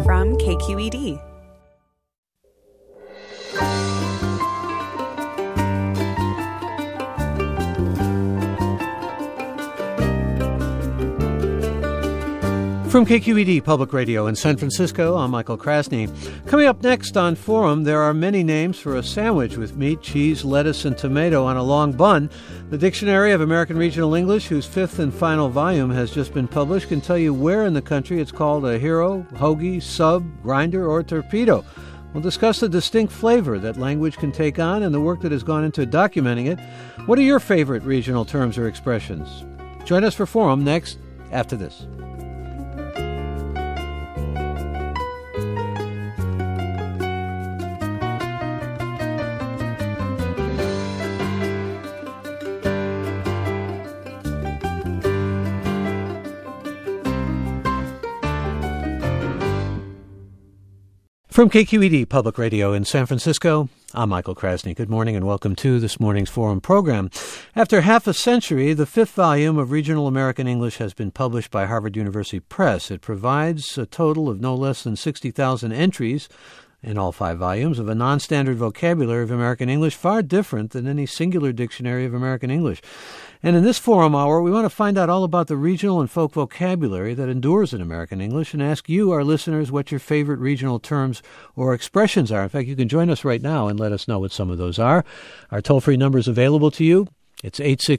from KQED. From KQED Public Radio in San Francisco, I'm Michael Krasny. Coming up next on Forum, there are many names for a sandwich with meat, cheese, lettuce, and tomato on a long bun. The Dictionary of American Regional English, whose fifth and final volume has just been published, can tell you where in the country it's called a hero, hoagie, sub, grinder, or torpedo. We'll discuss the distinct flavor that language can take on and the work that has gone into documenting it. What are your favorite regional terms or expressions? Join us for Forum next, after this. From KQED Public Radio in San Francisco, I'm Michael Krasny. Good morning and welcome to this morning's Forum program. After half a century, the fifth volume of Regional American English has been published by Harvard University Press. It provides a total of no less than 60,000 entries in all 5 volumes of a non-standard vocabulary of American English, far different than any singular dictionary of American English. And in this Forum Hour, we want to find out all about the regional and folk vocabulary that endures in American English and ask you, our listeners, what your favorite regional terms or expressions are. In fact, you can join us right now and let us know what some of those are. Our toll-free number is available to you. It's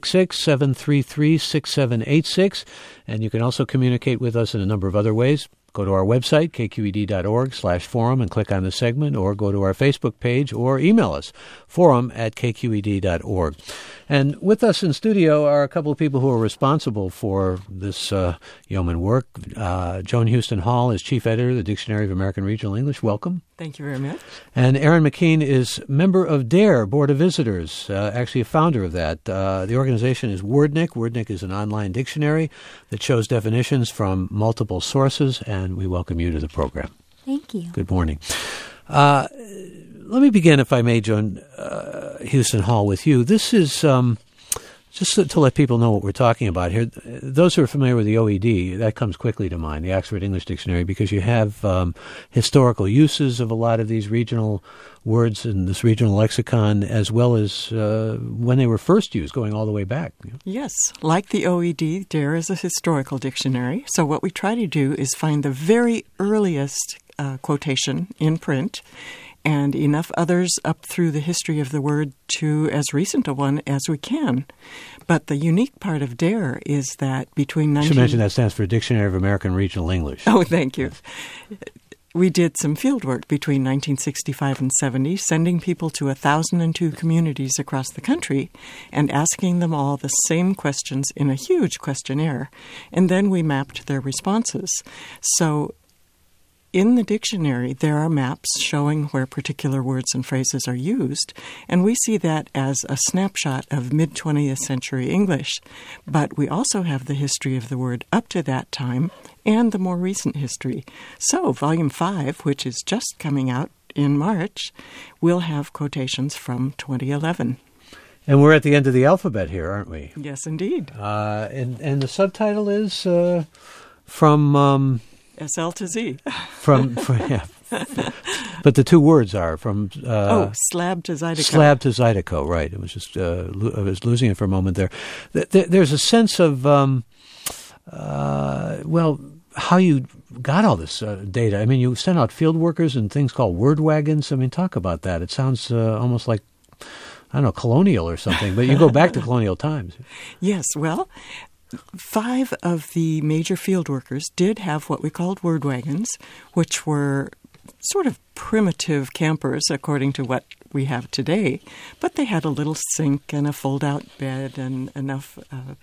866-733-6786, and you can also communicate with us in a number of other ways. Go to our website, kqed.org/forum, and click on the segment, or go to our Facebook page, or email us, forum@kqed.org. And with us in studio are a couple of people who are responsible for this yeoman work. Joan Houston Hall is Chief Editor of the Dictionary of American Regional English. Welcome. Thank you very much. And Erin McKean is member of DARE, Board of Visitors, actually a founder of that. The organization is Wordnik. Wordnik is an online dictionary that shows definitions from multiple sources, and we welcome you to the program. Thank you. Good morning. Let me begin, if I may, Joan Houston Hall, with you. This is just to let people know what we're talking about here. Those who are familiar with the OED, that comes quickly to mind, the Oxford English Dictionary, because you have historical uses of a lot of these regional words in this regional lexicon, as well as when they were first used, going all the way back. Yes, like the OED, DARE is a historical dictionary. So what we try to do is find the very earliest quotation in print, and enough others up through the history of the word to as recent a one as we can. But the unique part of DARE is that between I should mention that stands for Dictionary of American Regional English. Oh, thank you. We did some field work between 1965 and 70, sending people to 1,002 communities across the country and asking them all the same questions in a huge questionnaire. And then we mapped their responses. So in the dictionary, there are maps showing where particular words and phrases are used, and we see that as a snapshot of mid-20th century English. But we also have the history of the word up to that time and the more recent history. So Volume 5, which is just coming out in March, will have quotations from 2011. And we're at the end of the alphabet here, aren't we? Yes, indeed. And the subtitle is from... SL to Z. Yeah. But the two words are from... slab to Zydeco. Slab to Zydeco, right. It was just, I was losing it for a moment there. There's a sense of, how you got all this data. I mean, you sent out field workers and things called word wagons. I mean, talk about that. It sounds almost like, I don't know, colonial or something, but you go back to colonial times. Yes, well... 5 of the major field workers did have what we called word wagons, which were sort of primitive campers according to what we have today, but they had a little sink and a fold-out bed and enough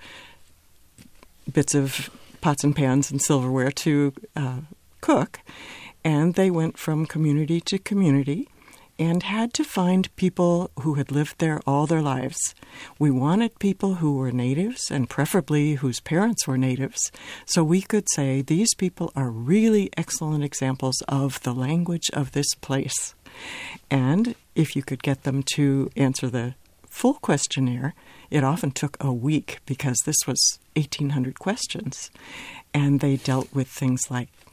bits of pots and pans and silverware to cook, and they went from community to community and had to find people who had lived there all their lives. We wanted people who were natives and preferably whose parents were natives, so we could say these people are really excellent examples of the language of this place. And if you could get them to answer the full questionnaire, it often took a week because this was 1,800 questions. And they dealt with things like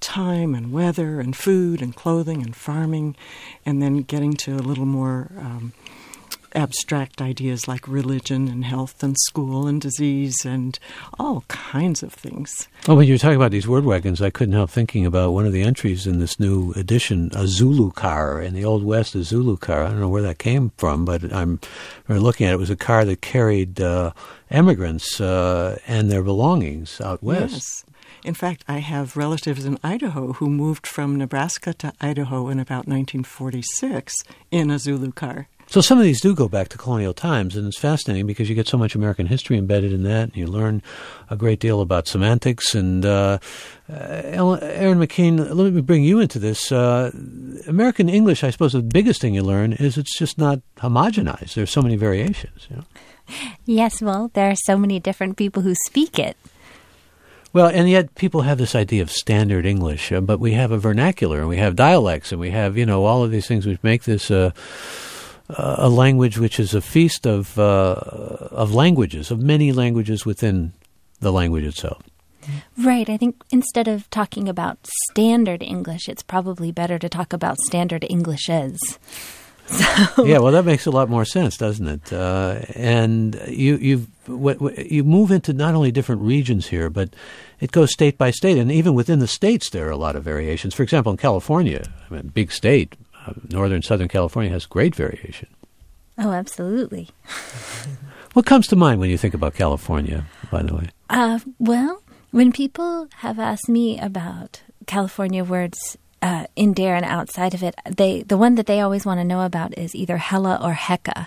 time and weather and food and clothing and farming, and then getting to a little more abstract ideas like religion and health and school and disease and all kinds of things. Oh, when you were talking about these word wagons, I couldn't help thinking about one of the entries in this new edition, a Zulu car. In the Old West, a Zulu car. I don't know where that came from, but we're looking at it. It was a car that carried immigrants and their belongings out west. Yes. In fact, I have relatives in Idaho who moved from Nebraska to Idaho in about 1946 in a Zulu car. So some of these do go back to colonial times, and it's fascinating because you get so much American history embedded in that, and you learn a great deal about semantics. And Erin McKean, let me bring you into this. American English, I suppose the biggest thing you learn is it's just not homogenized. There's so many variations. You know? Yes, well, there are so many different people who speak it. Well, and yet people have this idea of standard English, but we have a vernacular, and we have dialects, and we have, all of these things which make this a language which is a feast of languages, of many languages within the language itself. Right. I think instead of talking about standard English, it's probably better to talk about standard Englishes. So. Yeah, well, that makes a lot more sense, doesn't it? And you move into not only different regions here, but it goes state by state, and even within the states there are a lot of variations. For example, in California, big state, northern Southern California has great variation. Oh, absolutely. What comes to mind when you think about California, by the way? Well, when people have asked me about California words in Dare and outside of it, the one that they always want to know about is either hella or hecka.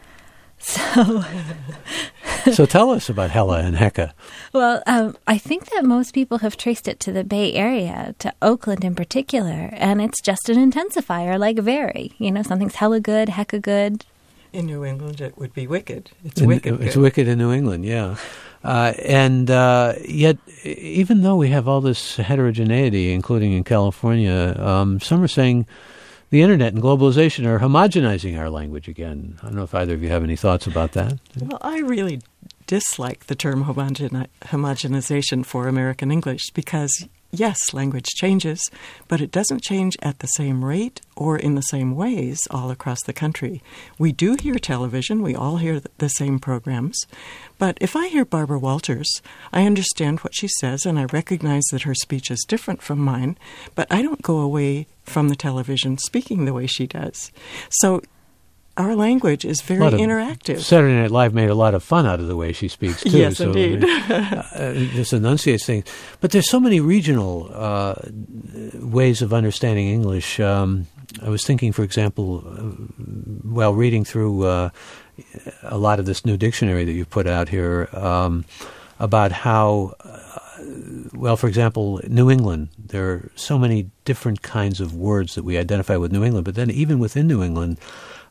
So tell us about hella and hecka. Well, I think that most people have traced it to the Bay Area, to Oakland in particular, and it's just an intensifier like very. Something's hella good, hecka good. In New England, it would be wicked. It's wicked. It's wicked in New England, yeah. And yet, even though we have all this heterogeneity, including in California, some are saying the Internet and globalization are homogenizing our language again. I don't know if either of you have any thoughts about that. Well, I really dislike the term homogenization for American English because, yes, language changes, but it doesn't change at the same rate or in the same ways all across the country. We do hear television. We all hear the same programs. But if I hear Barbara Walters, I understand what she says, and I recognize that her speech is different from mine, but I don't go away from the television speaking the way she does. So our language is very interactive. Saturday Night Live made a lot of fun out of the way she speaks, too. Yes, indeed. This enunciates things. But there's so many regional ways of understanding English. I was thinking, for example, while reading through a lot of this new dictionary that you've put out here, about how, for example, New England, there are so many different kinds of words that we identify with New England. But then even within New England,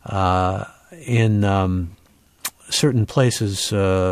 in certain places,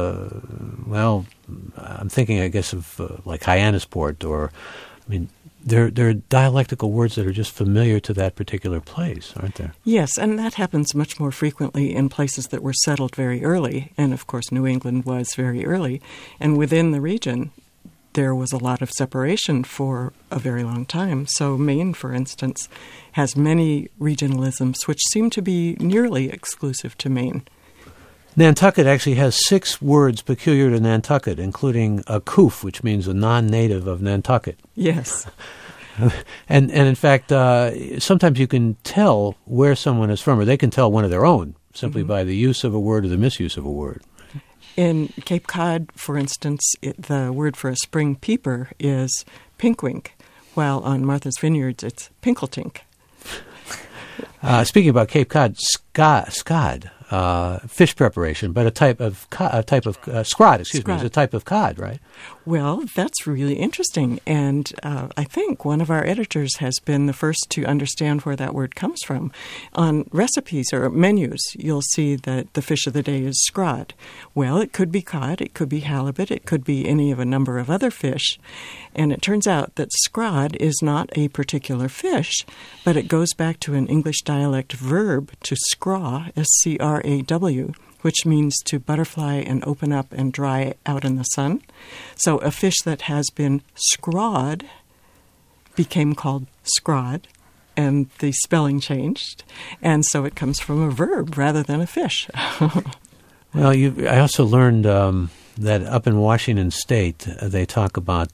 I'm thinking, I guess, of like Hyannisport, there are dialectical words that are just familiar to that particular place, aren't there? Yes, and that happens much more frequently in places that were settled very early, and of course New England was very early, and within the region there was a lot of separation for a very long time. So Maine, for instance, has many regionalisms which seem to be nearly exclusive to Maine. Nantucket actually has 6 words peculiar to Nantucket, including a coof, which means a non-native of Nantucket. Yes. And in fact, sometimes you can tell where someone is from, or they can tell one of their own, simply by the use of a word or the misuse of a word. In Cape Cod, for instance, the word for a spring peeper is pinkwink, while on Martha's Vineyards it's pinkletink. Speaking about Cape Cod, scad, fish preparation, but a type of scrod. Excuse me, is a type of cod, right? Well, that's really interesting, and I think one of our editors has been the first to understand where that word comes from. On recipes or menus, you'll see that the fish of the day is scrod. Well, it could be cod, it could be halibut, it could be any of a number of other fish, and it turns out that scrod is not a particular fish, but it goes back to an English dialect verb to scraw, S-C-R-A-W, which means to butterfly and open up and dry out in the sun. So a fish that has been scrawed became called Scrod, and the spelling changed, and so it comes from a verb rather than a fish. Well, I also learned that up in Washington State, they talk about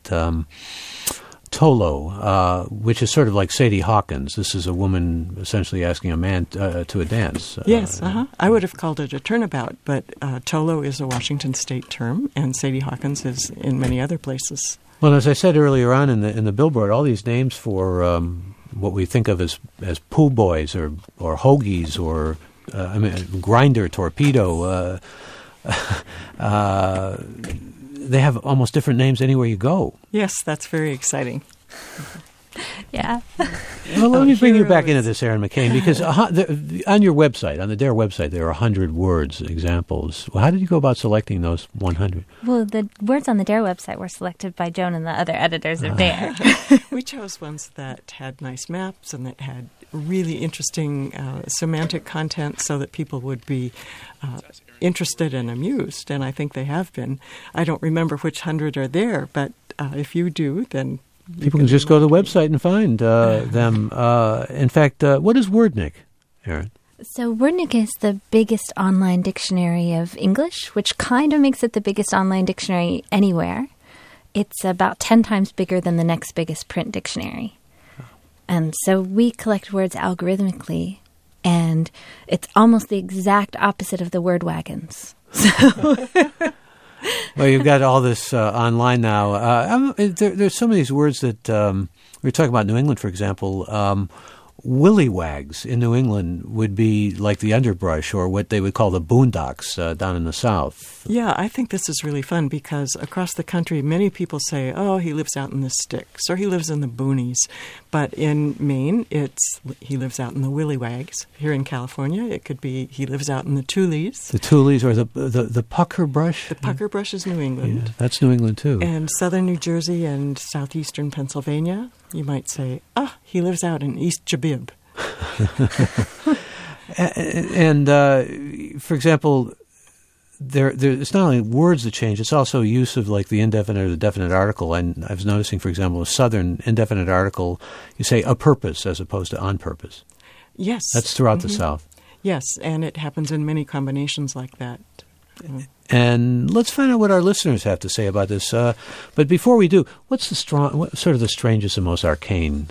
Tolo, which is sort of like Sadie Hawkins. This is a woman essentially asking a man to a dance. Yes, I would have called it a turnabout, but Tolo is a Washington State term, and Sadie Hawkins is in many other places. Well, as I said earlier on in the billboard, all these names for what we think of as pool boys or hoagies or grinder, torpedo. They have almost different names anywhere you go. Yes, that's very exciting. Yeah. Well, let me bring you back into this, Erin McCain, because on your website, on the DARE website, there are 100 words examples. Well, how did you go about selecting those 100? Well, the words on the DARE website were selected by Joan and the other editors of DARE. We chose ones that had nice maps and that had really interesting semantic content so that people would be interested and amused, and I think they have been. I don't remember which 100 are there, but if you do, then people can just go to the website and find them. In fact, what is Wordnik, Erin? So Wordnik is the biggest online dictionary of English, which kind of makes it the biggest online dictionary anywhere. It's about 10 times bigger than the next biggest print dictionary. And so we collect words algorithmically, and it's almost the exact opposite of the word wagons. Well, you've got all this online now. There's some of these words that we were talking about New England, for example. Willywags in New England would be like the underbrush or what they would call the boondocks down in the South. Yeah, I think this is really fun because across the country, many people say, oh, he lives out in the sticks or he lives in the boonies. But in Maine, he lives out in the willywags. Here in California, it could be he lives out in the tules. The tules or the pucker brush? The pucker brush is New England. Yeah, that's New England, too. And southern New Jersey and southeastern Pennsylvania, you might say, he lives out in East Jabib. And for example, it's not only words that change, it's also use of like the indefinite or the definite article. And I was noticing, for example, a southern indefinite article, you say a purpose as opposed to on purpose. Yes. That's throughout the South. Yes, and it happens in many combinations like that. And let's find out what our listeners have to say about this. But before we do, what's sort of the strangest and most arcane?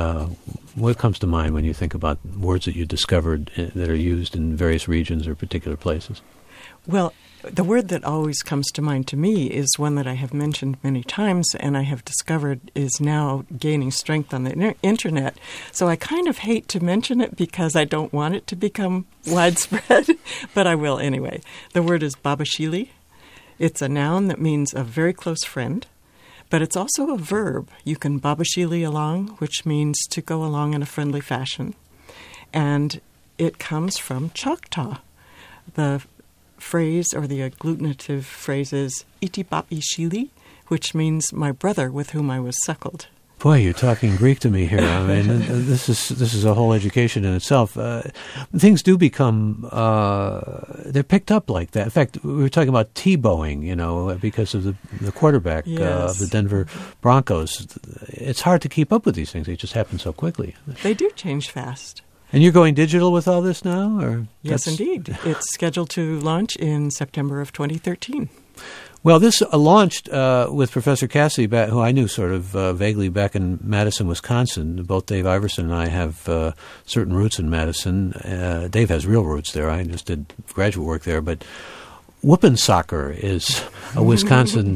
What comes to mind when you think about words that you discovered that are used in various regions or particular places? Well, the word that always comes to mind to me is one that I have mentioned many times and I have discovered is now gaining strength on the internet. So I kind of hate to mention it because I don't want it to become widespread, but I will anyway. The word is babashili. It's a noun that means a very close friend, but it's also a verb. You can babashili along, which means to go along in a friendly fashion. And it comes from Choctaw. The phrase or the agglutinative phrase is iti papi shili, which means my brother with whom I was suckled. Boy, you're talking Greek to me here. I mean, this is a whole education in itself. Things do become they're picked up like that. In fact, we were talking about Tebowing, because of the quarterback of the Denver Broncos. It's hard to keep up with these things. They just happen so quickly. They do change fast. And you're going digital with all this now? Or yes, indeed. It's scheduled to launch in September of 2013. Well, this launched with Professor Cassidy, who I knew sort of vaguely back in Madison, Wisconsin. Both Dave Iverson and I have certain roots in Madison. Dave has real roots there. I just did graduate work there. But Whoopinsocker is a Wisconsin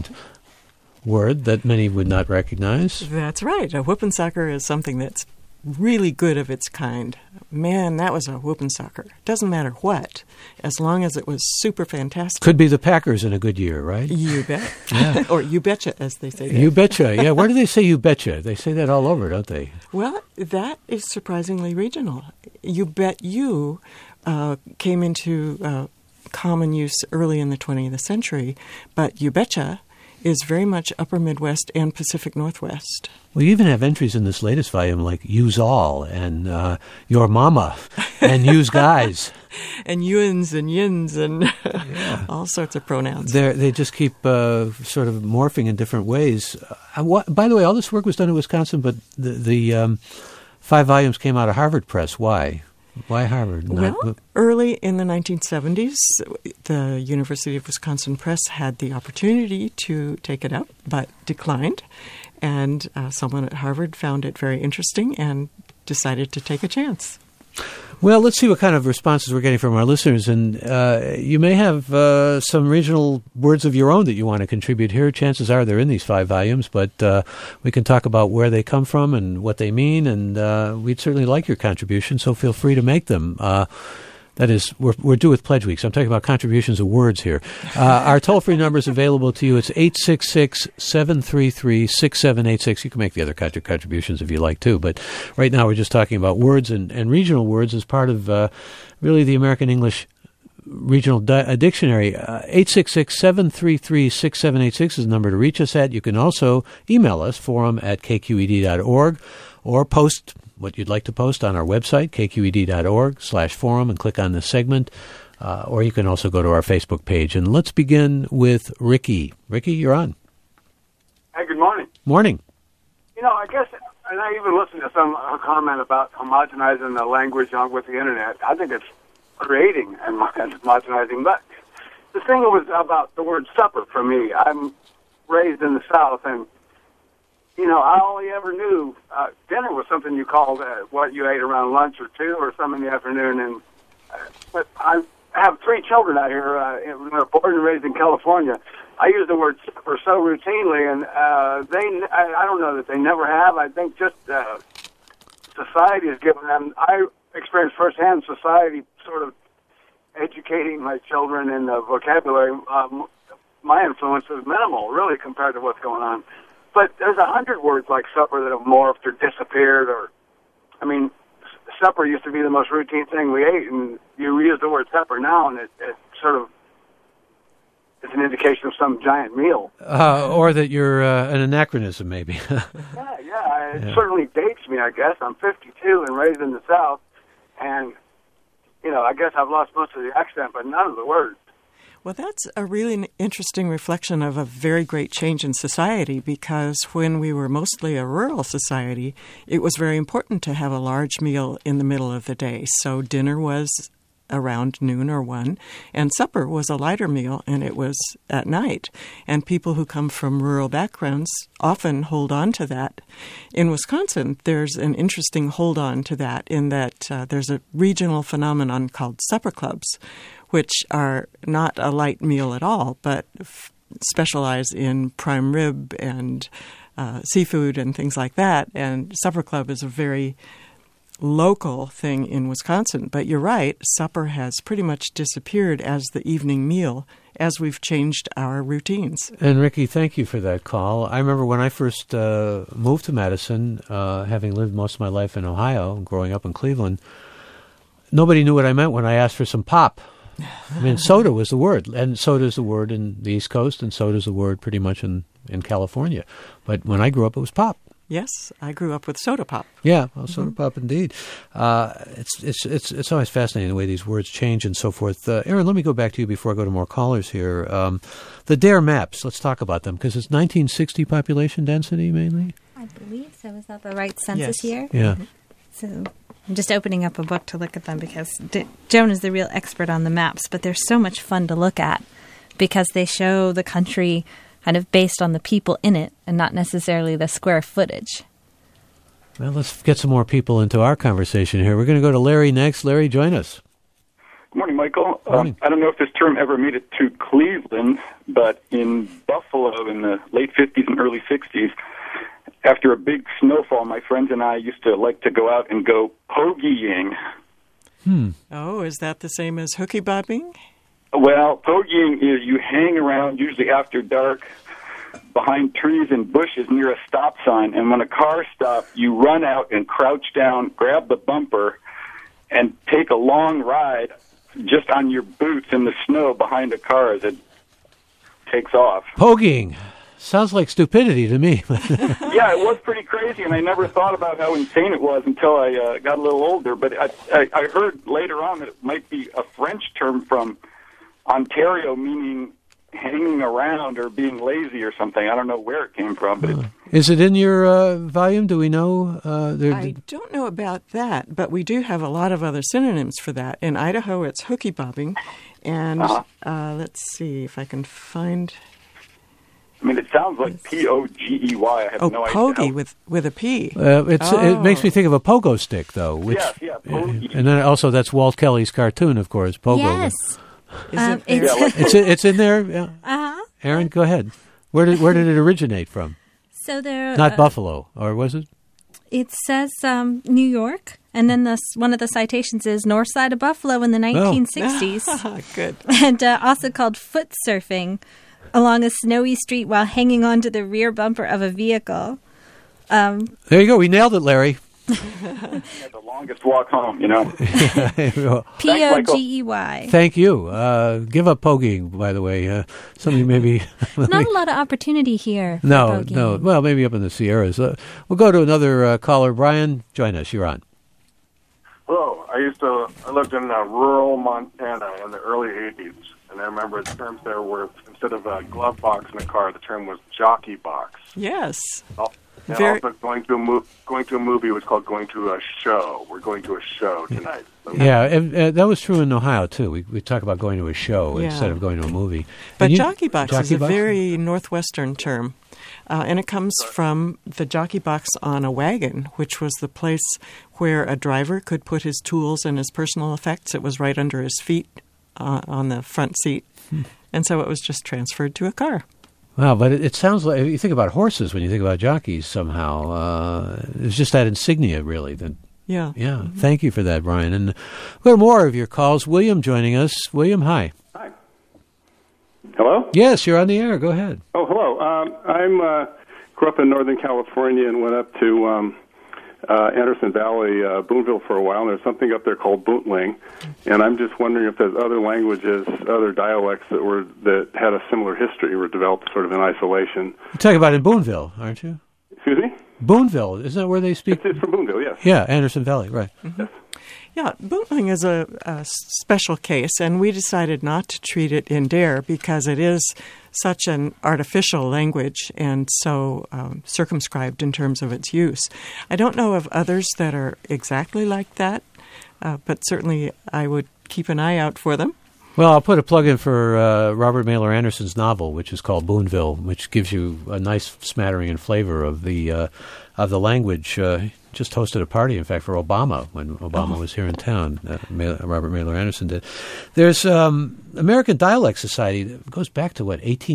word that many would not recognize. That's right. A Whoopinsocker is something that's really good of its kind. Man, that was a Whoopinsocker. Doesn't matter what, as long as it was super fantastic. Could be the Packers in a good year, right? You bet. Yeah. Or you betcha, as they say. You betcha. Yeah. Where do they say you betcha? They say that all over, don't they? Well, that is surprisingly regional. You bet you came into common use early in the 20th century, but you betcha is very much upper Midwest and Pacific Northwest. Well, you even have entries in this latest volume like use all and your mama. And use guys. And yuns and yins and all sorts of pronouns. They just keep sort of morphing in different ways. By the way, all this work was done in Wisconsin, but the 5 volumes came out of Harvard Press. Why? Why Harvard? Well, early in the 1970s, the University of Wisconsin Press had the opportunity to take it up, but declined. And someone at Harvard found it very interesting and decided to take a chance. Well, let's see what kind of responses we're getting from our listeners. And you may have some regional words of your own that you want to contribute here. Chances are they're in these 5 volumes, but we can talk about where they come from and what they mean. And we'd certainly like your contribution, so feel free to make them. That is, we're due with Pledge Week, so I'm talking about contributions of words here. Our toll-free number is available to you. It's 866-733-6786. You can make the other contributions if you like, too. But right now we're just talking about words and regional words as part of really the American English Regional Dictionary. 866-733-6786 is the number to reach us at. You can also email us, forum@kqed.org, or post what you'd like to post on our website, kqed.org/forum, and click on this segment. Or you can also go to our Facebook page. And let's begin with Ricky. Ricky, you're on. Hey, good morning. Morning. You know, I guess, and I even listened to some comment about homogenizing the language with the Internet. I think it's creating and homogenizing. But the thing was about the word supper for me. I'm raised in the South, and you know, I only ever knew dinner was something you called what you ate around lunch or 2 or some in the afternoon. And but I have 3 children out here. They're born and raised in California. I use the word supper so routinely, and I don't know that they never have. I think just society has given them. I experienced firsthand society sort of educating my children in the vocabulary. My influence is minimal, really, compared to what's going on. But there's 100 words like supper that have morphed or disappeared. I mean, supper used to be the most routine thing we ate, and you use the word supper now, and it sort of is an indication of some giant meal. Or that you're an anachronism, maybe. Yeah. It certainly dates me, I guess. I'm 52 and raised in the South, and, you know, I guess I've lost most of the accent, but none of the words. Well, that's a really interesting reflection of a very great change in society, because when we were mostly a rural society, it was very important to have a large meal in the middle of the day. So dinner was around noon or 1, and supper was a lighter meal, and it was at night. And people who come from rural backgrounds often hold on to that. In Wisconsin, there's an interesting hold on to that in that there's a regional phenomenon called supper clubs, which are not a light meal at all, but specialize in prime rib and seafood and things like that. And supper club is a very local thing in Wisconsin. But you're right, supper has pretty much disappeared as the evening meal as we've changed our routines. And Ricky, thank you for that call. I remember when I first moved to Madison, having lived most of my life in Ohio, growing up in Cleveland, nobody knew what I meant when I asked for some pop. I mean, soda was the word, and soda is the word in the East Coast, and soda is the word pretty much in California. But when I grew up, it was pop. Yes, I grew up with soda pop. Yeah, well, soda pop indeed. It's always fascinating the way these words change and so forth. Aaron, let me go back to you before I go to more callers here. The DARE maps, let's talk about them, because it's 1960 population density mainly? I believe so. Is that the right census year? Yeah. So I'm just opening up a book to look at them because Joan is the real expert on the maps, but they're so much fun to look at because they show the country kind of based on the people in it and not necessarily the square footage. Well, let's get some more people into our conversation here. We're going to go to Larry next. Larry, join us. Good morning, Michael. Morning. I don't know if this term ever made it to Cleveland, but in Buffalo in the late 50s and early 60s, after a big snowfall, my friends and I used to like to go out and go pogying. Oh, is that the same as hooky bobbing? Well, pogying is you hang around, usually after dark, behind trees and bushes near a stop sign, and when a car stops, you run out and crouch down, grab the bumper, and take a long ride just on your boots in the snow behind a car as it takes off. Pogying. Sounds like stupidity to me. Yeah, it was pretty crazy, and I never thought about how insane it was until I got a little older. But I heard later on that it might be a French term from Ontario, meaning hanging around or being lazy or something. I don't know where it came from. But is it in your volume? Do we know? I don't know about that, but we do have a lot of other synonyms for that. In Idaho, it's hooky bobbing. And let's see if I can find... I mean, it sounds like Pogey. I have no idea. Oh, pogey with a P. It makes me think of a pogo stick, though. Which, yes, pogey. And then also that's Walt Kelly's cartoon, of course, Pogo. Yes. It's in there. Yeah. Uh-huh. Aaron, go ahead. Where did it originate from? So there, not Buffalo, or was it? It says New York, and then one of the citations is north side of Buffalo in the 1960s. Good. And also called foot surfing along a snowy street while hanging onto the rear bumper of a vehicle. There you go. We nailed it, Larry. The longest walk home, you know. Pogey. Thank you. Give up pogeeing, by the way. Somebody maybe... Not a lot of opportunity here for No. pogeeing. Well, maybe up in the Sierras. We'll go to another caller. Brian, join us. You're on. Hello. I lived in rural Montana in the early 80s, and I remember the terms there were, instead of a glove box in a car, the term was jockey box. Yes. And also going to a movie was called going to a show. We're going to a show tonight. So Yeah, that was true in Ohio, too. We talk about going to a show instead of going to a movie. But jockey box is a very Northwestern term. And it comes from the jockey box on a wagon, which was the place where a driver could put his tools and his personal effects. It was right under his feet on the front seat. And so it was just transferred to a car. Wow, but it sounds like, you think about horses when you think about jockeys somehow. It's just that insignia, really. Yeah. Mm-hmm. Thank you for that, Brian. And we've got more of your calls. William joining us. William, hi. Hi. Hello? Yes, you're on the air. Go ahead. Oh, hello. I grew up in Northern California and went up to Anderson Valley, Boonville for a while, and there's something up there called Boontling, and I'm just wondering if there's other languages, other dialects that had a similar history, were developed sort of in isolation. You're talking about in Boonville, aren't you? Excuse me? Boonville, isn't that where they speak? It's from Boonville, yes. Yeah, Anderson Valley, right. Mm-hmm. Yes. Yeah, Boontling is a special case, and we decided not to treat it in Dare because it is such an artificial language and so circumscribed in terms of its use. I don't know of others that are exactly like that, but certainly I would keep an eye out for them. Well, I'll put a plug in for Robert Mailer Anderson's novel, which is called Boonville, which gives you a nice smattering and flavor of the language. Just hosted a party, in fact, for Obama when Obama was here in town. Robert Mailer Anderson did. There's American Dialect Society that goes back to,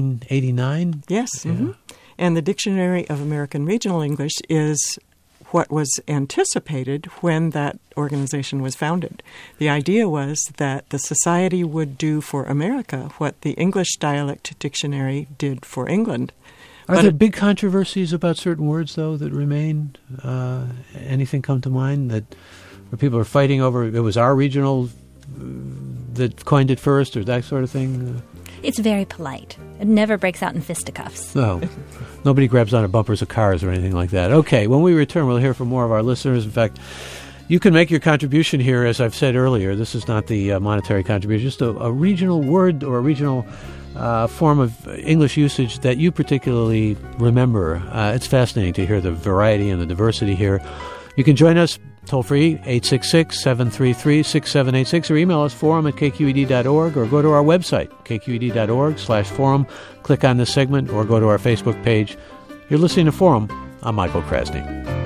1889? Yes. Yeah. Mm-hmm. And the Dictionary of American Regional English is what was anticipated when that organization was founded. The idea was that the society would do for America what the English Dialect Dictionary did for England. Are there big controversies about certain words, though, that remain? Anything come to mind where people are fighting over, it was our regional that coined it first, or that sort of thing? It's very polite. It never breaks out in fisticuffs. No. Nobody grabs onto bumpers of cars or anything like that. Okay, when we return, we'll hear from more of our listeners. In fact, you can make your contribution here, as I've said earlier. This is not the monetary contribution, just a regional word or a regional form of English usage that you particularly remember. It's fascinating to hear the variety and the diversity here. You can join us toll-free, 866-733-6786, or email us forum@kqed.org, or go to our website, kqed.org/forum. Click on this segment, or go to our Facebook page. You're listening to Forum. I'm Michael Krasny.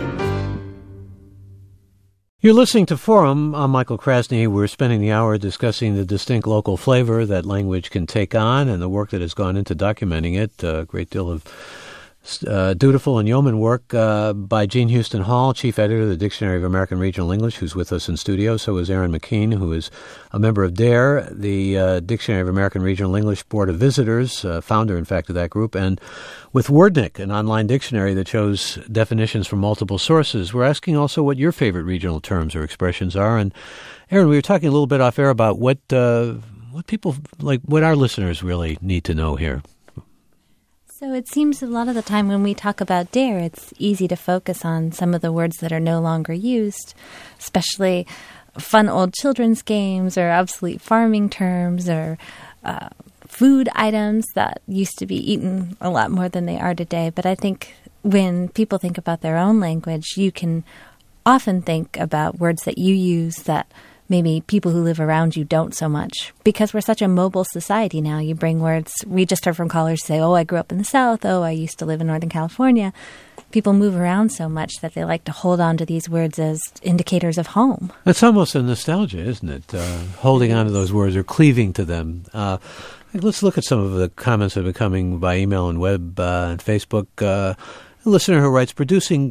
You're listening to Forum. I'm Michael Krasny. We're spending the hour discussing the distinct local flavor that language can take on and the work that has gone into documenting it. A great deal of dutiful and yeoman work by Jean Houston Hall, chief editor of the Dictionary of American Regional English, who's with us in studio. So is Aaron McKean, who is a member of DARE, the Dictionary of American Regional English Board of Visitors, founder, in fact, of that group, and with Wordnik, an online dictionary that shows definitions from multiple sources. We're asking also what your favorite regional terms or expressions are. And Aaron, we were talking a little bit off air about what people, like what our listeners really need to know here. So it seems a lot of the time when we talk about dare, it's easy to focus on some of the words that are no longer used, especially fun old children's games or obsolete farming terms or food items that used to be eaten a lot more than they are today. But I think when people think about their own language, you can often think about words that you use that maybe people who live around you don't so much. Because we're such a mobile society now, you bring words. We just heard from callers say, oh, I grew up in the South. Oh, I used to live in Northern California. People move around so much that they like to hold on to these words as indicators of home. It's almost a nostalgia, isn't it? Holding on to those words or cleaving to them. Let's look at some of the comments that have been coming by email and web and Facebook. A listener who writes, pronouncing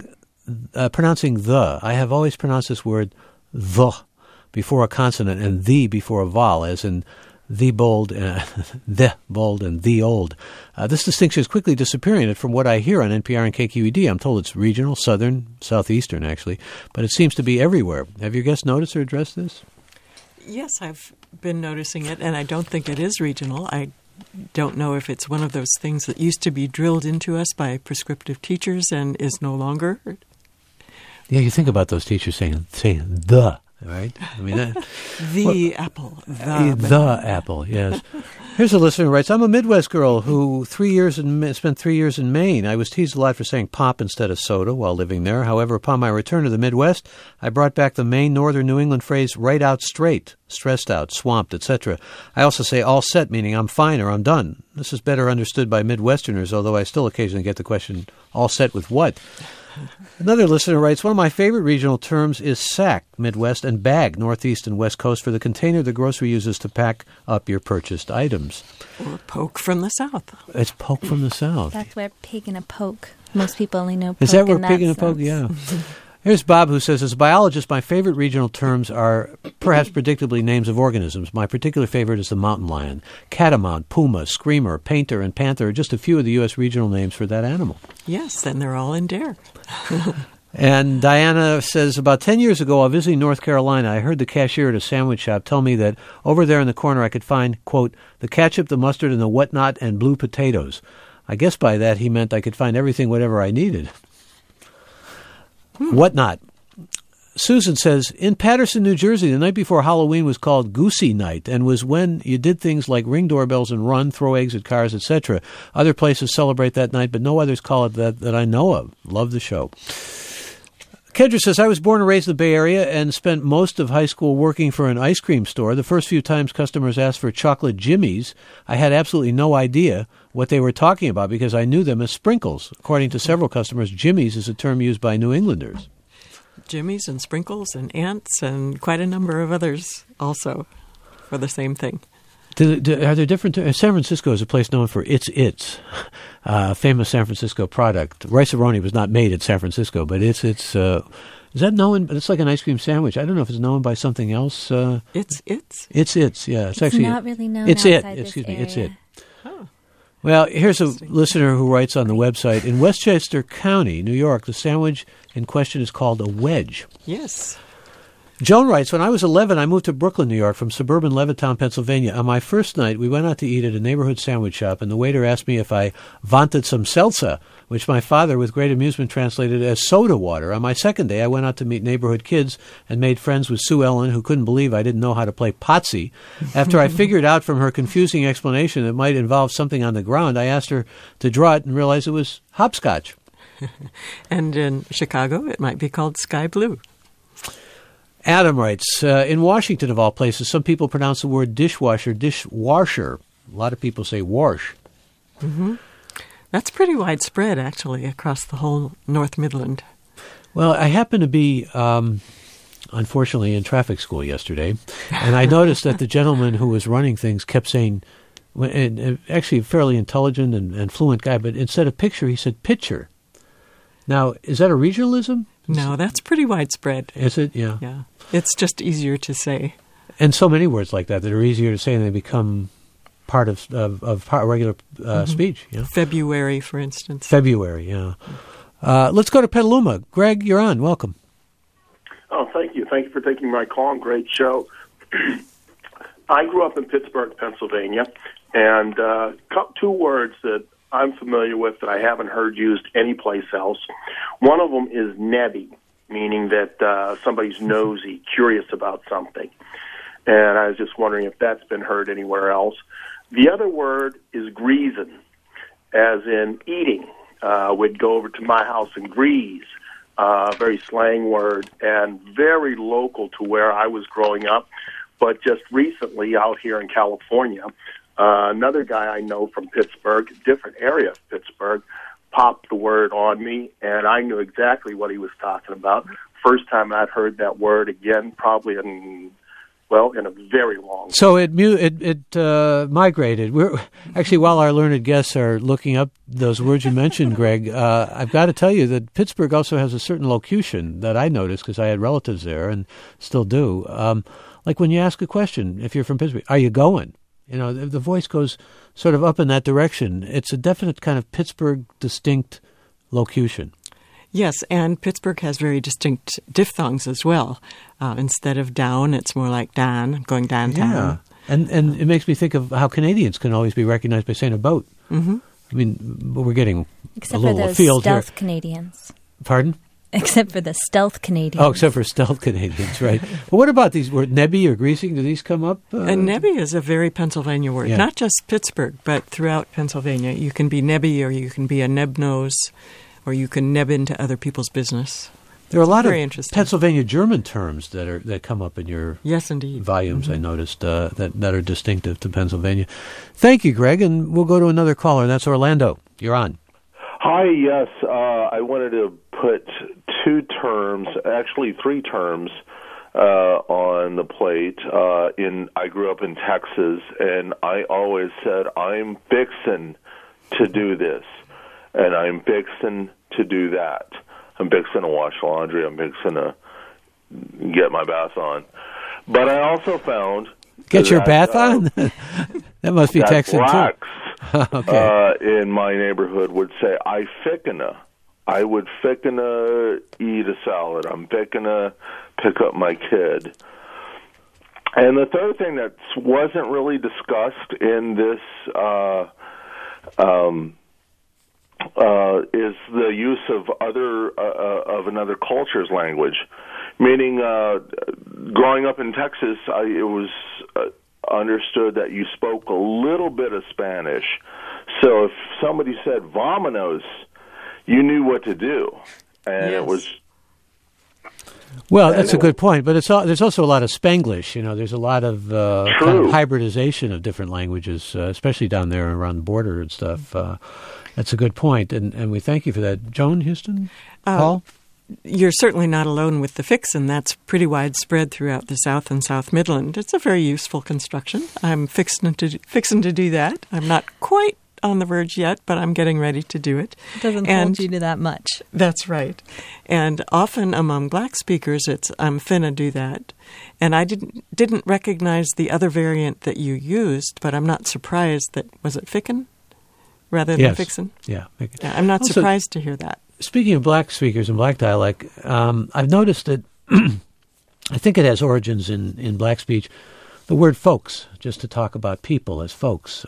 the. I have always pronounced this word the before a consonant and the before a vowel, as in the bold, the bold, and the old. This distinction is quickly disappearing, and from what I hear on NPR and KQED, I'm told it's regional, southern, southeastern, actually, but it seems to be everywhere. Have your guests noticed or addressed this? Yes, I've been noticing it, and I don't think it is regional. I don't know if it's one of those things that used to be drilled into us by prescriptive teachers and is no longer. Yeah, you think about those teachers saying the. Right? I mean, apple. The apple, yes. Here's a listener who writes, I'm a Midwest girl who spent 3 years in Maine. I was teased a lot for saying pop instead of soda while living there. However, upon my return to the Midwest, I brought back the Maine Northern New England phrase right out straight, stressed out, swamped, etc. I also say all set, meaning I'm fine or I'm done. This is better understood by Midwesterners, although I still occasionally get the question, all set with what? Another listener writes, one of my favorite regional terms is sack, Midwest, and bag, Northeast and West Coast, for the container the grocery uses to pack up your purchased items. Or poke from the South. It's poke from the South. That's where pig and a poke. Most people only know poke. Is that where pig and a sense. poke? Yeah. Here's Bob, who says, as a biologist, my favorite regional terms are perhaps predictably names of organisms. My particular favorite is the mountain lion. Catamount, puma, screamer, painter, and panther are just a few of the U.S. regional names for that animal. Yes, and they're all in dare. And Diana says, about 10 years ago, while visiting North Carolina, I heard the cashier at a sandwich shop tell me that over there in the corner I could find, quote, the ketchup, the mustard, and the whatnot, and blue potatoes. I guess by that he meant I could find everything, whatever I needed. Whatnot. Susan says, in Paterson, New Jersey, the night before Halloween was called Goosey Night and was when you did things like ring doorbells and run, throw eggs at cars, etc. Other places celebrate that night, but no others call it that I know of. Love the show. Kendra says, I was born and raised in the Bay Area and spent most of high school working for an ice cream store. The first few times customers asked for chocolate jimmies, I had absolutely no idea what they were talking about because I knew them as sprinkles. According to several customers, jimmies is a term used by New Englanders. Jimmies and sprinkles and ants and quite a number of others also for the same thing. Are there different? San Francisco is a place known for its famous San Francisco product. Rice-A-Roni was not made in San Francisco, but it's is that known? It's like an ice cream sandwich. I don't know if it's known by something else. It's. Yeah, it's actually not really known. It's outside it. this Excuse me. area. It's it. Oh. Well, here's a listener who writes on the website, in Westchester County, New York, the sandwich in question is called a wedge. Yes. Joan writes, when I was 11, I moved to Brooklyn, New York, from suburban Levittown, Pennsylvania. On my first night, we went out to eat at a neighborhood sandwich shop, and the waiter asked me if I wanted some seltzer, which my father, with great amusement, translated as soda water. On my second day, I went out to meet neighborhood kids and made friends with Sue Ellen, who couldn't believe I didn't know how to play Potsy. After I figured out from her confusing explanation it might involve something on the ground, I asked her to draw it and realized it was hopscotch. And in Chicago, it might be called sky blue. Adam writes, in Washington, of all places, some people pronounce the word dishwasher, dishwasher. A lot of people say wash. Mm-hmm. That's pretty widespread, actually, across the whole North Midland. Well, I happened to be, unfortunately, in traffic school yesterday, and I noticed that the gentleman who was running things kept saying, actually a fairly intelligent and fluent guy, but instead of picture, he said pitcher. Now, is that a regionalism? No, that's pretty widespread. Is it? Yeah. Yeah. It's just easier to say. And so many words like that are easier to say and they become part of regular speech. Yeah? February, for instance. February, yeah. Let's go to Petaluma. Greg, you're on. Welcome. Oh, thank you. Thank you for taking my call. Great show. I grew up in Pittsburgh, Pennsylvania, and two words that I'm familiar with that I haven't heard used anyplace else. One of them is nebby, meaning that somebody's nosy, curious about something. And I was just wondering if that's been heard anywhere else. The other word is greasin', as in eating. We'd go over to my house and grease, very slang word, and very local to where I was growing up. But just recently out here in California, another guy I know from Pittsburgh, different area of Pittsburgh, popped the word on me, and I knew exactly what he was talking about. First time I'd heard that word again, probably in a very long time. So it migrated. We're actually, while our learned guests are looking up those words you mentioned, Greg, I've got to tell you that Pittsburgh also has a certain locution that I noticed because I had relatives there and still do. Like when you ask a question, if you're from Pittsburgh, are you going? You know, the voice goes sort of up in that direction. It's a definite kind of Pittsburgh distinct locution. Yes, and Pittsburgh has very distinct diphthongs as well. Instead of down, it's more like dan, going downtown. Yeah, and it makes me think of how Canadians can always be recognized by saying a boat. Mm-hmm. I mean, we're getting except a little for those afield stealth here. Canadians. Pardon? Except for the stealth Canadians. Oh, except for stealth Canadians, right. But what about these words, nebby or greasing? Do these come up? And nebby is a very Pennsylvania word, not just Pittsburgh, but throughout Pennsylvania. You can be nebby or you can be a neb-nose, or you can neb into other people's business. There are a lot of interesting Pennsylvania German terms that come up in your volumes, I noticed, that are distinctive to Pennsylvania. Thank you, Greg, and we'll go to another caller. That's Orlando. You're on. Hi, yes. I wanted to put three terms on the plate. I grew up in Texas, and I always said, I'm fixin' to do this, and I'm fixin' to do that. I'm fixin' to wash laundry. I'm fixin' to get my bath on. But I also found... Get your bath on? That must be Texan, blacks, too. Okay. In my neighborhood would say, I fickin'. I would fickin' eat a salad. I'm fickin' pick up my kid. And the third thing that wasn't really discussed in this is the use of another culture's language. Meaning, growing up in Texas, it was understood that you spoke a little bit of Spanish. So if somebody said "vámonos," you knew what to do, and it was. Well, that's a good point, but there's also a lot of Spanglish. You know, there's a lot of kind of hybridization of different languages, especially down there around the border and stuff. That's a good point, and we thank you for that. Joan Houston? Paul? You're certainly not alone with the fixin'. That's pretty widespread throughout the South and South Midland. It's a very useful construction. I'm fixin' to do that. I'm not quite on the verge yet, but I'm getting ready to do it. It doesn't hold you to that much. That's right. And often among black speakers, it's I'm finna do that. And I didn't recognize the other variant that you used, but I'm not surprised that, was it fickin' rather than fixin'? Yeah. I'm not surprised to hear that. Speaking of black speakers and black dialect, I've noticed that I think it has origins in black speech. The word folks, just to talk about people as folks.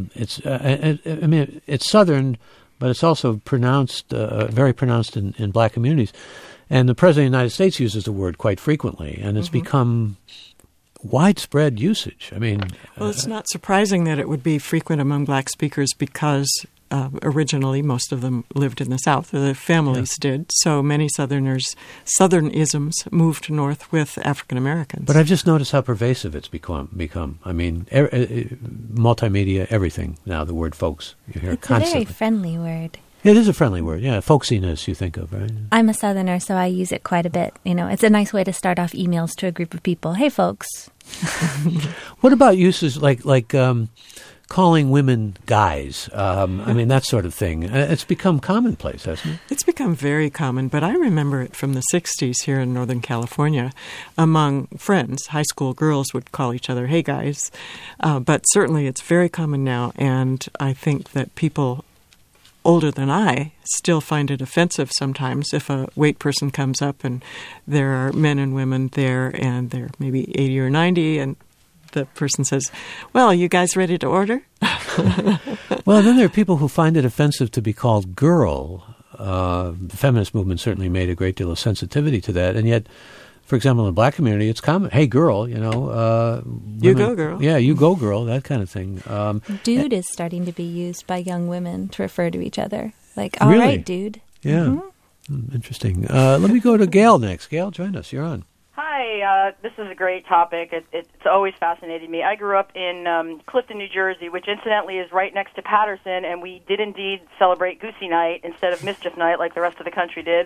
It's Southern, but it's also pronounced, very pronounced in black communities. And the President of the United States uses the word quite frequently, and it's become widespread usage. I mean... Well, it's not surprising that it would be frequent among black speakers because originally most of them lived in the South, or their families did. So many Southernisms moved north with African Americans. But I've just noticed how pervasive it's become. I mean, multimedia, everything now, the word folks. You hear it's constantly. A very friendly word. It is a friendly word, yeah. Folksiness, you think of, right? I'm a Southerner, so I use it quite a bit. You know, it's a nice way to start off emails to a group of people. Hey, folks. What about uses like calling women guys? I mean, that sort of thing. It's become commonplace, hasn't it? It's become very common, but I remember it from the 60s here in Northern California. Among friends, high school girls would call each other, hey, guys. But certainly it's very common now, and I think that people older than I still find it offensive sometimes if a wait person comes up and there are men and women there and they're maybe 80 or 90 and the person says, well, you guys ready to order? Well, then there are people who find it offensive to be called girl. The feminist movement certainly made a great deal of sensitivity to that, and yet, for example, in the black community, it's common. Hey, girl, you know. You go, girl. Yeah, you go, girl, that kind of thing. Dude is starting to be used by young women to refer to each other. Like, all really? Right, dude. Yeah. Interesting. Let me go to Gail next. Gail, join us. You're on. Hi, this is a great topic. It's always fascinated me. I grew up in Clifton, New Jersey, which incidentally is right next to Patterson, and we did indeed celebrate Goosey Night instead of Mischief Night like the rest of the country did.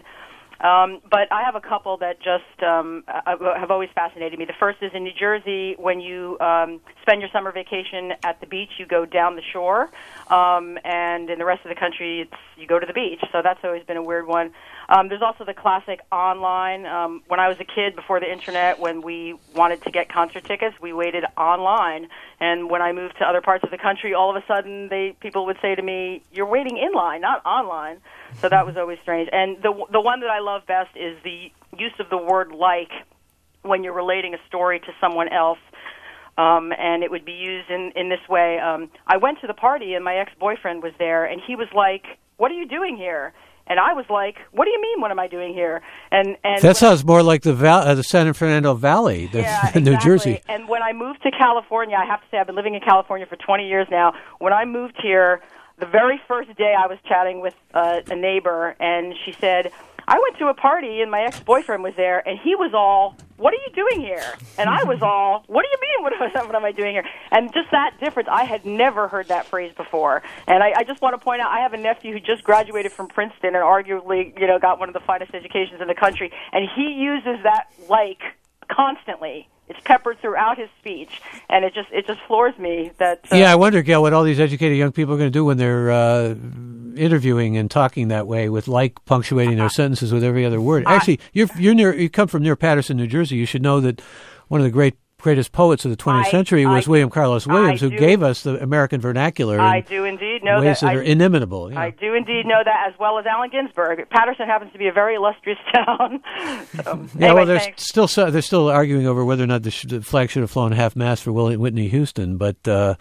But I have a couple that just have always fascinated me. The first is in New Jersey, when you spend your summer vacation at the beach, you go down the shore, and in the rest of the country, you go to the beach. So that's always been a weird one. There's also the classic online. When I was a kid, before the internet, when we wanted to get concert tickets, we waited online. And when I moved to other parts of the country, all of a sudden, people would say to me, "You're waiting in line, not online." So that was always strange. And the one that I love best is the use of the word "like" when you're relating a story to someone else. And it would be used in this way. I went to the party, and my ex-boyfriend was there, and he was like, "What are you doing here?" And I was like, "What do you mean, what am I doing here?" And that sounds more like the San Fernando Valley than New Jersey. And when I moved to California, I have to say I've been living in California for 20 years now. When I moved here, the very first day I was chatting with a neighbor, and she said, "I went to a party, and my ex-boyfriend was there, and he was all, 'What are you doing here?' And I was all, 'What do you mean, what am I doing here?' And just that difference, I had never heard that phrase before. And I just want to point out, I have a nephew who just graduated from Princeton and arguably, got one of the finest educations in the country, and he uses that "like" constantly. It's peppered throughout his speech, and it just floors me that. Yeah, I wonder, Gail, what all these educated young people are going to do when they're interviewing and talking that way, with "like" punctuating their sentences with every other word. Actually, you come from near Patterson, New Jersey. You should know that one of the greatest poets of the 20th century was William Carlos Williams, who gave us the American vernacular. I do indeed know ways that. Are inimitable. I do indeed know that, as well as Allen Ginsberg. Patterson happens to be a very illustrious town. Well, they're still arguing over whether or not the flag should have flown half-mast for Whitney Houston, but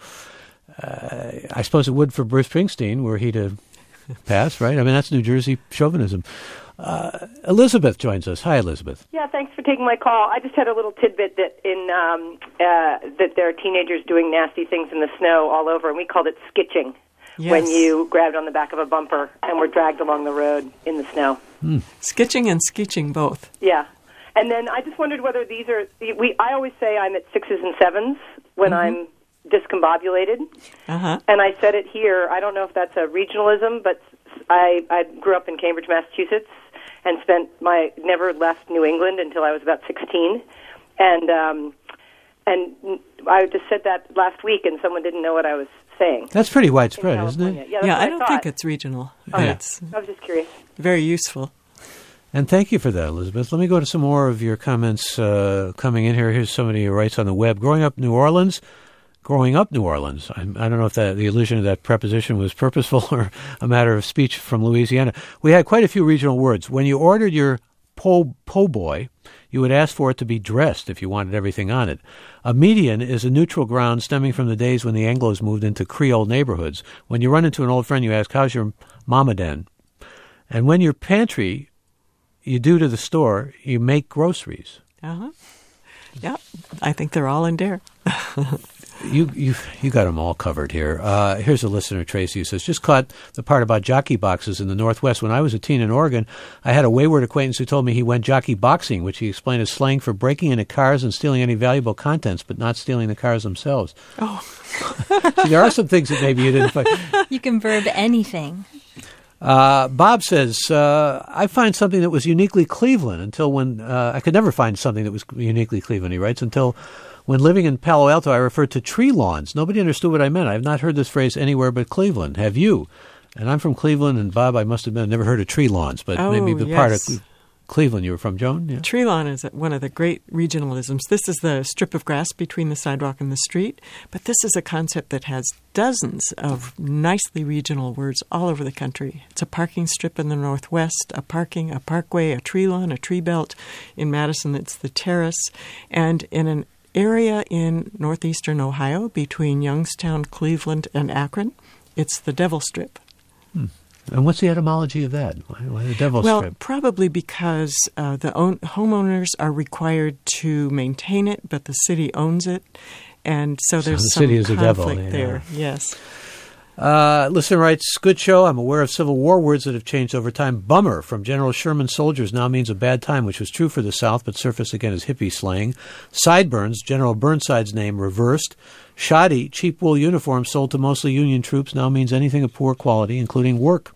I suppose it would for Bruce Springsteen were he to pass, right? I mean, that's New Jersey chauvinism. Elizabeth joins us. Hi, Elizabeth. Yeah, thanks for taking my call. I just had a little tidbit that that there are teenagers doing nasty things in the snow all over, and we called it skitching. Yes. When you grabbed on the back of a bumper and were dragged along the road in the snow. Skitching and skeeching both. Yeah. And then I just wondered whether these are... I always say I'm at 6s and 7s when I'm discombobulated. Uh-huh. And I said it here. I don't know if that's a regionalism, but I grew up in Cambridge, Massachusetts, and never left New England until I was about 16. And I just said that last week, and someone didn't know what I was saying. That's pretty widespread, isn't it? Yeah, I don't think it's regional. Okay. It's I was just curious. very useful. And thank you for that, Elizabeth. Let me go to some more of your comments coming in here. Here's somebody who writes on the web. Growing up New Orleans. I don't know if the allusion to that preposition was purposeful or a matter of speech from Louisiana. We had quite a few regional words. When you ordered your po' boy, you would ask for it to be dressed if you wanted everything on it. A median is a neutral ground stemming from the days when the Anglos moved into Creole neighborhoods. When you run into an old friend, you ask, "How's your mama den?" And when your pantry, you do to the store, you make groceries. Uh-huh. Yeah, I think they're all in there. You got them all covered here. Here's a listener, Tracy, who says, just caught the part about jockey boxes in the Northwest. When I was a teen in Oregon, I had a wayward acquaintance who told me he went jockey boxing, which he explained as slang for breaking into cars and stealing any valuable contents, but not stealing the cars themselves. Oh. See, there are some things that maybe you didn't find. You can verb anything. Bob says, I find something that was uniquely Cleveland until when I could never find something that was uniquely Cleveland, he writes, until when living in Palo Alto, I referred to tree lawns. Nobody understood what I meant. I have not heard this phrase anywhere but Cleveland. Have you? And I'm from Cleveland, and Bob, I must admit, I've never heard of tree lawns, but maybe the part of Cleveland you were from, Joan? Yeah. Tree lawn is one of the great regionalisms. This is the strip of grass between the sidewalk and the street, but this is a concept that has dozens of nicely regional words all over the country. It's a parking strip in the Northwest, a parkway, a tree lawn, a tree belt. In Madison, it's the terrace. And in an area in northeastern Ohio between Youngstown, Cleveland, and Akron. It's the Devil Strip. And what's the etymology of that? Why the Devil Strip? Well, probably because the homeowners are required to maintain it, but the city owns it. And so there's the some city is conflict the devil, there. Yes. Listener writes, good show. I'm aware of Civil War words that have changed over time. Bummer from General Sherman's soldiers now means a bad time, which was true for the South, but surfaced again as hippie slang. Sideburns, General Burnside's name, reversed. Shoddy, cheap wool uniforms sold to mostly Union troops, now means anything of poor quality, including work.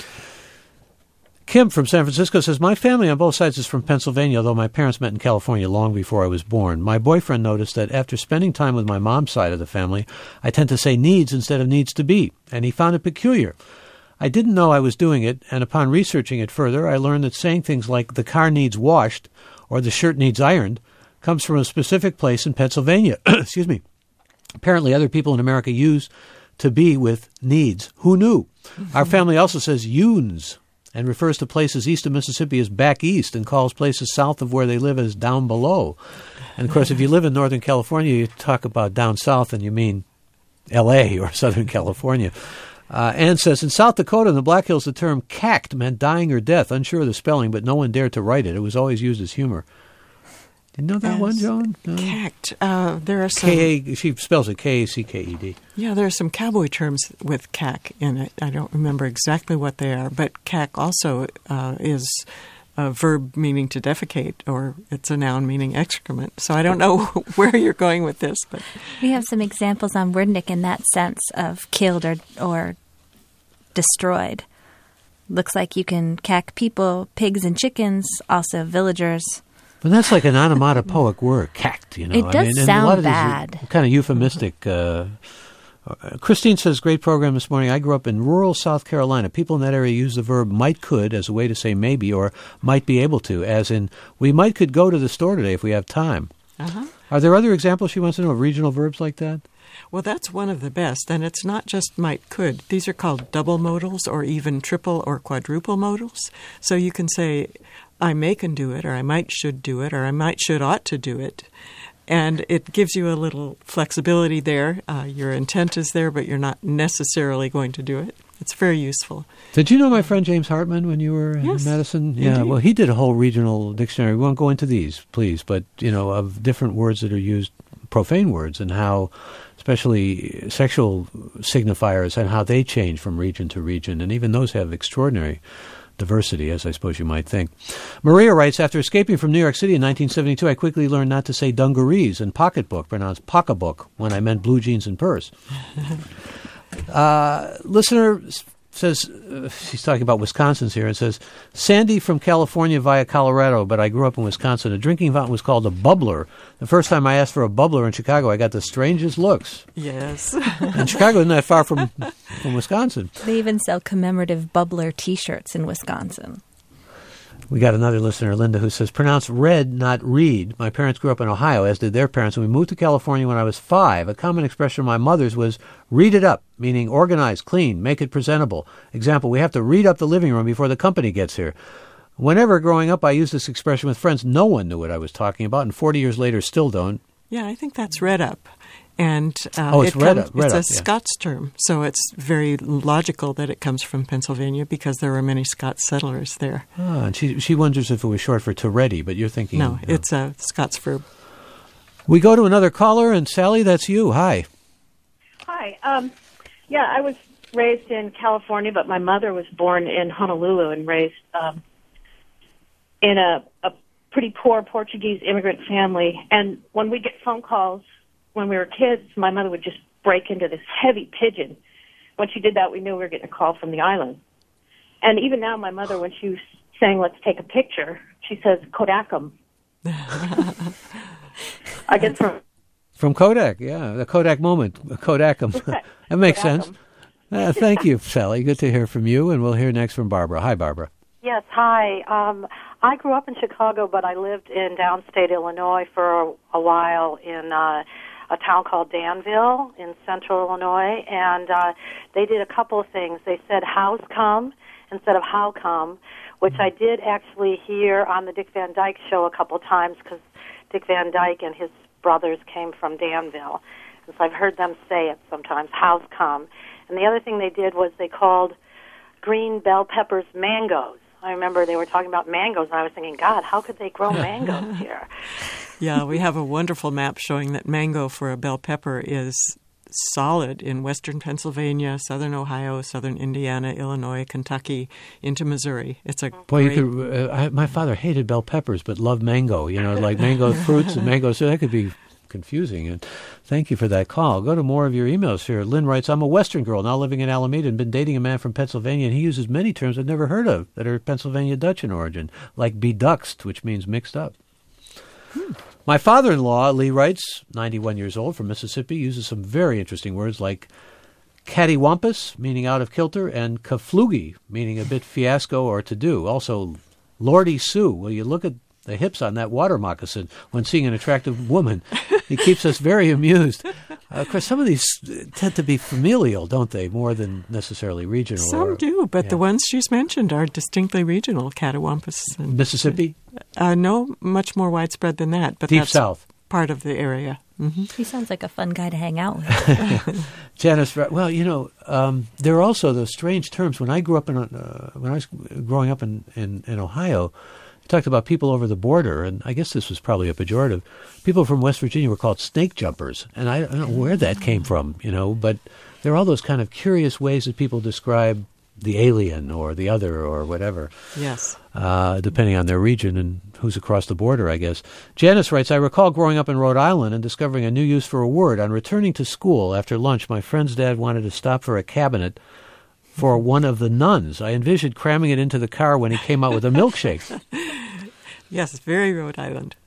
Kim from San Francisco says, my family on both sides is from Pennsylvania, although my parents met in California long before I was born. My boyfriend noticed that after spending time with my mom's side of the family, I tend to say needs instead of needs to be, and he found it peculiar. I didn't know I was doing it, and upon researching it further, I learned that saying things like the car needs washed or the shirt needs ironed comes from a specific place in Pennsylvania. Excuse me. Apparently other people in America use to be with needs. Who knew? Our family also says yuns, and refers to places east of Mississippi as back east and calls places south of where they live as down below. And, of course, if you live in Northern California, you talk about down south and you mean L.A. or Southern California. Ann says, in South Dakota in the Black Hills, the term cacked meant dying or death. Unsure of the spelling, but no one dared to write it. It was always used as humor. You know that one, Joan? No? Cacked. There are some... She spells it K-A-C-K-E-D. Yeah, there are some cowboy terms with cack in it. I don't remember exactly what they are, but cack also is a verb meaning to defecate, or it's a noun meaning excrement. So I don't know where you're going with this. But we have some examples on Wordnik in that sense of killed or destroyed. Looks like you can cack people, pigs and chickens, also villagers. But that's like an onomatopoeic word, cacked, you know. It does sound bad. Kind of euphemistic. Christine says, great program this morning. I grew up in rural South Carolina. People in that area use the verb might could as a way to say maybe or might be able to, as in we might could go to the store today if we have time. Uh-huh. Are there other examples she wants to know of regional verbs like that? Well, that's one of the best, and it's not just might could. These are called double modals or even triple or quadruple modals. So you can say, I may can do it, or I might should do it, or I might should ought to do it. And it gives you a little flexibility there. Your intent is there, but you're not necessarily going to do it. It's very useful. Did you know my friend James Hartman when you were in Madison? Yeah, indeed. well, he did a whole regional dictionary. We won't go into these, please, but, you know, of different words that are used, profane words, and how, especially sexual signifiers, and how they change from region to region. And even those have extraordinary diversity, as I suppose you might think. Maria writes, after escaping from New York City in 1972, I quickly learned not to say dungarees and pocketbook, pronounced pocketbook, when I meant blue jeans and purse. Listener says, she's talking about Wisconsin's here, and says, Sandy from California via Colorado, but I grew up in Wisconsin. A drinking fountain was called a bubbler. The first time I asked for a bubbler in Chicago, I got the strangest looks. Yes. And Chicago isn't that far from Wisconsin. They even sell commemorative bubbler T-shirts in Wisconsin. We got another listener, Linda, who says, pronounced red, not read. My parents grew up in Ohio, as did their parents. When we moved to California when I was 5, a common expression of my mother's was read it up, meaning organize, clean, make it presentable. Example, we have to read up the living room before the company gets here. Whenever growing up I used this expression with friends, no one knew what I was talking about, and 40 years later still don't. Yeah, I think that's read up. And it's read up. It's a Scots term, so it's very logical that it comes from Pennsylvania because there were many Scots settlers there. And she wonders if it was short for to ready, but you're thinking... No, it's a Scots verb. We go to another caller, and Sally, that's you. Hi. Hi. I was raised in California, but my mother was born in Honolulu and raised in a pretty poor Portuguese immigrant family. And when we get phone calls, when we were kids, my mother would just break into this heavy pidgin. When she did that, we knew we were getting a call from the island. And even now, my mother, when she was saying, let's take a picture, she says, Kodakum. I guess from Kodak, yeah, the Kodak moment, Kodakum. That makes sense. Thank you, Sally. Good to hear from you, and we'll hear next from Barbara. Hi, Barbara. Yes, hi. I grew up in Chicago, but I lived in downstate Illinois for a while in a town called Danville in central Illinois, and they did a couple of things. They said how's come instead of how come, which I did actually hear on the Dick Van Dyke Show a couple of times because Dick Van Dyke and his brothers came from Danville. And so I've heard them say it sometimes, how's come. And the other thing they did was they called green bell peppers mangoes. I remember they were talking about mangoes, and I was thinking, God, how could they grow mangoes here? Yeah, we have a wonderful map showing that mango for a bell pepper is solid in western Pennsylvania, southern Ohio, southern Indiana, Illinois, Kentucky, into Missouri. It's a Boy, great... you could. My father hated bell peppers, but loved mango. Like mango fruits and mango. So that could be confusing. And thank you for that call. Go to more of your emails here. Lynn writes, I'm a Western girl now living in Alameda and been dating a man from Pennsylvania, and he uses many terms I've never heard of that are Pennsylvania Dutch in origin, like beduxed, which means mixed up. My father-in-law, Lee writes, 91 years old, from Mississippi, uses some very interesting words like cattywampus, meaning out of kilter, and kaflugi, meaning a bit fiasco or to-do. Also, Lordy Sue. Well, you look at the hips on that water moccasin when seeing an attractive woman. He keeps us very amused. Of course, some of these tend to be familial, don't they, more than necessarily regional? Some do, but the ones she's mentioned are distinctly regional, cattywampus. And Mississippi? No, much more widespread than that. But Deep that's South. Part of the area. Mm-hmm. He sounds like a fun guy to hang out with. Janice, well, there are also those strange terms. When I grew up when I was growing up in Ohio, talked about people over the border, and I guess this was probably a pejorative. People from West Virginia were called snake jumpers, and I don't know where that came from, but there are all those kind of curious ways that people describe the alien or the other or whatever. Yes. Depending on their region and who's across the border, I guess. Janice writes, I recall growing up in Rhode Island and discovering a new use for a word. On returning to school after lunch, my friend's dad wanted to stop for a cabinet for one of the nuns. I envisioned cramming it into the car when he came out with a milkshake. Yes, very Rhode Island.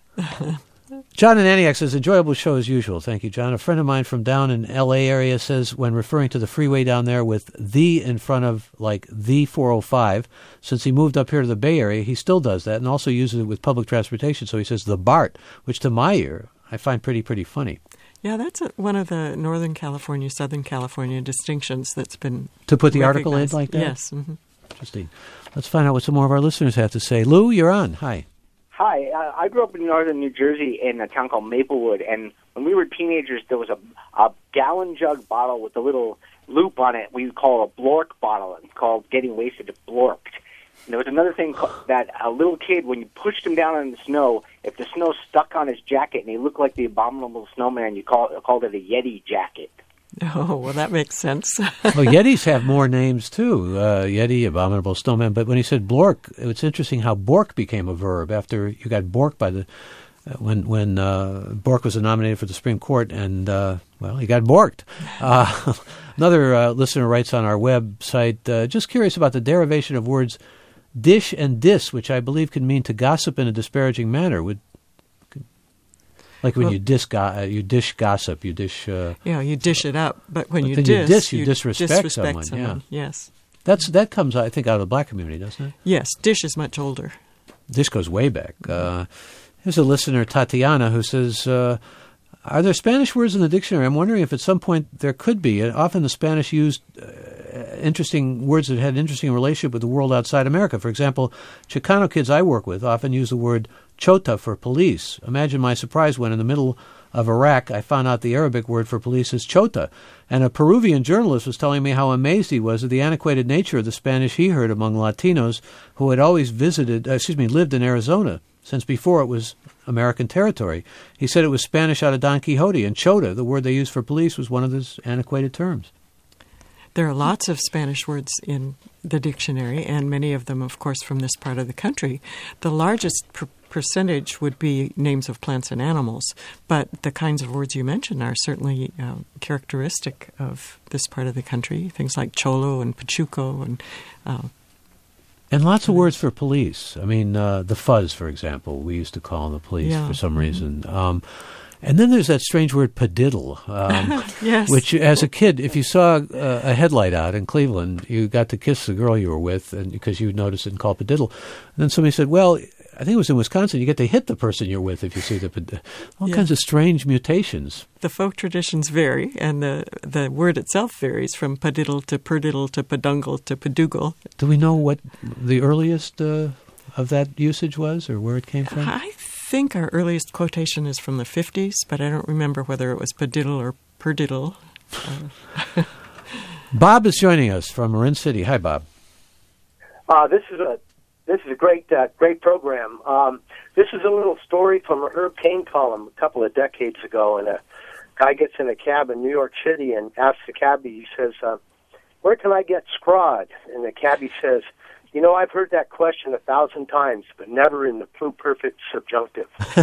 John in Antioch says, enjoyable show as usual. Thank you, John. A friend of mine from down in L.A. area says, when referring to the freeway down there with the in front of, like, the 405, since he moved up here to the Bay Area, he still does that and also uses it with public transportation. So he says the BART, which to my ear, I find pretty funny. Yeah, that's one of the Northern California, Southern California distinctions that's been to put the recognized. Article in like that? Yes. Mm-hmm. Interesting. Let's find out what some more of our listeners have to say. Lou, you're on. Hi. Hi. I grew up in northern New Jersey in a town called Maplewood, and when we were teenagers, there was a gallon jug bottle with a little loop on it we would call a blork bottle. It's called getting wasted blorked. And there was another thing that a little kid, when you pushed him down in the snow, if the snow stuck on his jacket and he looked like the abominable snowman, you called it a Yeti jacket. Oh, well, that makes sense. Well, Yetis have more names, too. Yeti, abominable snowman. But when he said blork, it's interesting how bork became a verb after you got borked by the... when Bork was nominated for the Supreme Court, and, he got borked. Another listener writes on our website, just curious about the derivation of words dish and dis, which I believe can mean to gossip in a disparaging manner. Like when you dish gossip, you dish... you dish it up, but when you disrespect someone. Yeah. Yes. That comes, I think, out of the black community, doesn't it? Yes, dish is much older. Dish goes way back. Here's a listener, Tatiana, who says, are there Spanish words in the dictionary? I'm wondering if at some point there could be. Often the Spanish used interesting words that had an interesting relationship with the world outside America. For example, Chicano kids I work with often use the word chota for police. Imagine my surprise when in the middle of Iraq I found out the Arabic word for police is chota. And a Peruvian journalist was telling me how amazed he was at the antiquated nature of the Spanish he heard among Latinos who had always lived in Arizona since before it was American territory. He said it was Spanish out of Don Quixote, and chota, the word they used for police, was one of those antiquated terms. There are lots of Spanish words in the dictionary, and many of them, of course, from this part of the country. The largest percentage would be names of plants and animals, but the kinds of words you mentioned are certainly characteristic of this part of the country, things like cholo and pachuco and lots of words for police. I mean, the fuzz, for example, we used to call the police for some reason. And then there's that strange word padiddle, yes. Which as a kid, if you saw a headlight out in Cleveland, you got to kiss the girl you were with and because you noticed it and called padiddle. And then somebody said, well, I think it was in Wisconsin, you get to hit the person you're with if you see all kinds of strange mutations. The folk traditions vary, and the word itself varies from padiddle to perdiddle to pedungle to pedoogle. Do we know what the earliest of that usage was or where it came from? I think our earliest quotation is from the 50s, but I don't remember whether it was padiddle or perdiddle. Bob is joining us from Marin City. Hi, Bob. This is a great program. This is a little story from an Herb Caen column a couple of decades ago, and a guy gets in a cab in New York City and asks the cabbie, he says, where can I get scrod? And the cabbie says, I've heard that question 1,000 times, but never in the pluperfect subjunctive.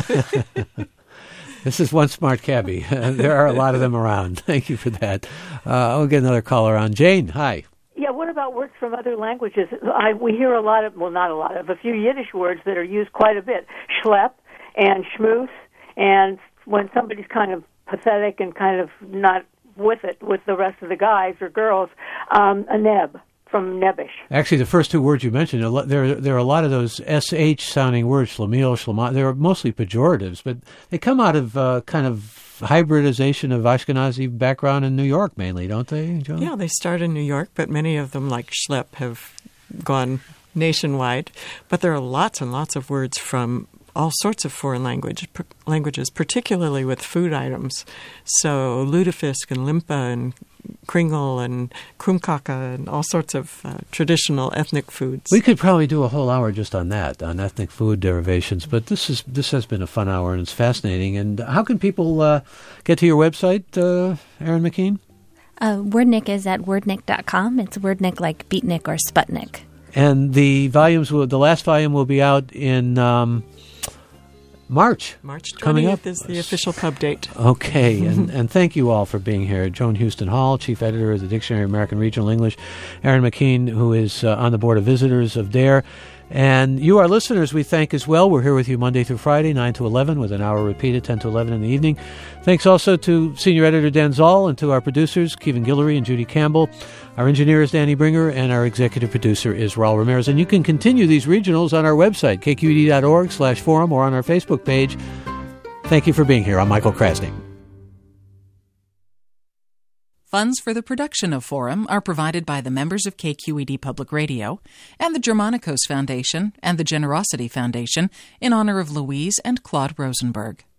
This is one smart cabbie. There are a lot of them around. Thank you for that. I'll get another caller on. Jane, hi. Yeah, what about words from other languages? We hear a lot of, well, not a lot of, a few Yiddish words that are used quite a bit. Schlepp and schmoose, and when somebody's kind of pathetic and kind of not with it with the rest of the guys or girls, a neb from nebbish. Actually, the first two words you mentioned, there are a lot of those SH-sounding words, schlemiel, schlema. They're mostly pejoratives, but they come out of kind of hybridization of Ashkenazi background in New York mainly, don't they, Joan? Yeah, they start in New York, but many of them, like schlepp, have gone nationwide. But there are lots and lots of words from all sorts of foreign languages, particularly with food items. So lutefisk and limpa and kringle and krumkaka and all sorts of traditional ethnic foods. We could probably do a whole hour just on that, on ethnic food derivations, but this has been a fun hour and it's fascinating. And how can people get to your website, Erin McKean? Wordnik is at wordnik.com. It's Wordnik like Beatnik or Sputnik. And the last volume will be out in March. March 20th coming up is the official pub date. Okay, and thank you all for being here. Joan Houston Hall, Chief Editor of the Dictionary of American Regional English. Erin McKean, who is on the Board of Visitors of DARE. And you, our listeners, we thank as well. We're here with you Monday through Friday, 9 to 11, with an hour repeated, 10 to 11 in the evening. Thanks also to Senior Editor Dan Zoll and to our producers, Kevin Guillory and Judy Campbell. Our engineer is Danny Bringer, and our executive producer is Raul Ramirez. And you can continue these regionals on our website, kqed.org/forum, or on our Facebook page. Thank you for being here. I'm Michael Krasny. Funds for the production of Forum are provided by the members of KQED Public Radio and the Germanicos Foundation and the Generosity Foundation in honor of Louise and Claude Rosenberg.